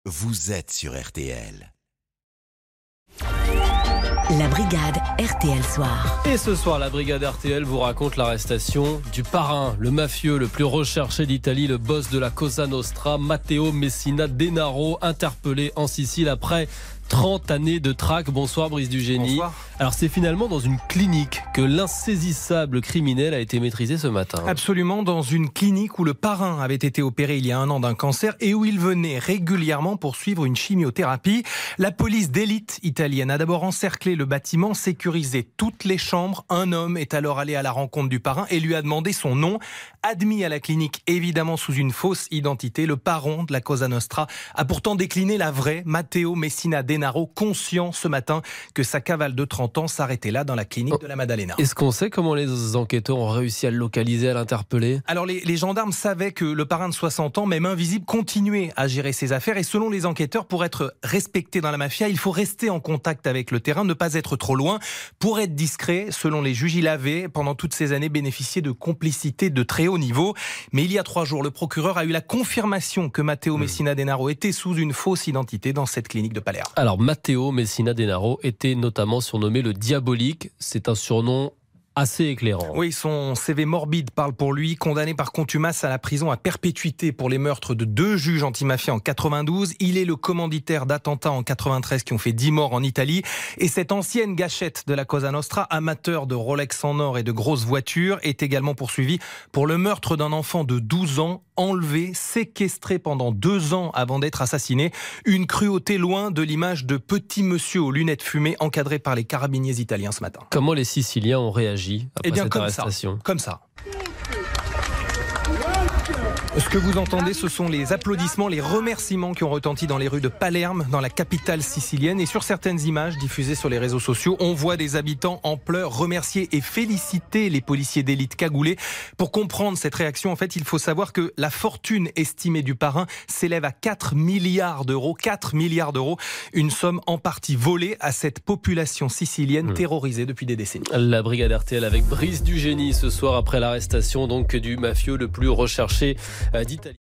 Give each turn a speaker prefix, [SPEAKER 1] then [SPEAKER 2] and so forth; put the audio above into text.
[SPEAKER 1] vous êtes sur RTL.
[SPEAKER 2] La brigade RTL Soir.
[SPEAKER 3] Et ce soir, la brigade RTL vous raconte l'arrestation du parrain, le mafieux le plus recherché d'Italie, le boss de la Cosa Nostra, Matteo Messina Denaro, interpellé en Sicile après 30 années de traque. Bonsoir Brice Dugénie.
[SPEAKER 4] Bonsoir.
[SPEAKER 3] Alors c'est finalement dans une clinique que l'insaisissable criminel a été maîtrisé ce matin.
[SPEAKER 4] Absolument, dans une clinique où le parrain avait été opéré il y a 1 an d'un cancer et où il venait régulièrement pour suivre une chimiothérapie. La police d'élite italienne a d'abord encerclé le bâtiment, sécurisé toutes les chambres. Un homme est alors allé à la rencontre du parrain et lui a demandé son nom. Admis à la clinique, évidemment sous une fausse identité, le parrain de la Cosa Nostra a pourtant décliné la vraie, Matteo Messina Denaro, conscient ce matin que sa cavale de 30 ans s'arrêtait là dans la clinique de la Maddalena.
[SPEAKER 3] Est-ce qu'on sait comment les enquêteurs ont réussi à le localiser, à l'interpeller ?
[SPEAKER 4] Alors les gendarmes savaient que le parrain de 60 ans, même invisible, continuait à gérer ses affaires et selon les enquêteurs, pour être respecté dans la mafia, il faut rester en contact avec le terrain, ne pas être trop loin. Pour être discret, selon les juges, il avait pendant toutes ces années bénéficié de complicité de très haut niveau. Mais il y a 3 jours, le procureur a eu la confirmation que Matteo Messina Denaro était sous une fausse identité dans cette clinique de Palerme.
[SPEAKER 3] Alors Matteo Messina Denaro était notamment surnommé le Diabolique. C'est un surnom assez éclairant.
[SPEAKER 4] Oui, son CV morbide parle pour lui. Condamné par contumace à la prison à perpétuité pour les meurtres de 2 juges antimafia en 92. Il est le commanditaire d'attentats en 93 qui ont fait 10 morts en Italie. Et cette ancienne gâchette de la Cosa Nostra, amateur de Rolex en or et de grosses voitures, est également poursuivi pour le meurtre d'un enfant de 12 ans, enlevé, séquestré pendant 2 ans avant d'être assassiné. Une cruauté loin de l'image de petit monsieur aux lunettes fumées encadré par les carabiniers italiens ce matin.
[SPEAKER 3] Comment les Siciliens ont réagi après cette arrestation ?
[SPEAKER 4] Comme ça. Ce que vous entendez, ce sont les applaudissements, les remerciements qui ont retenti dans les rues de Palerme, dans la capitale sicilienne. Et sur certaines images diffusées sur les réseaux sociaux, on voit des habitants en pleurs remercier et féliciter les policiers d'élite cagoulés. Pour comprendre cette réaction, en fait, il faut savoir que la fortune estimée du parrain s'élève à 4 milliards d'euros. 4 milliards d'euros, une somme en partie volée à cette population sicilienne terrorisée depuis des décennies.
[SPEAKER 3] La brigade RTL avec Brice Dugénie ce soir après l'arrestation donc du mafieux le plus recherché d'Italie.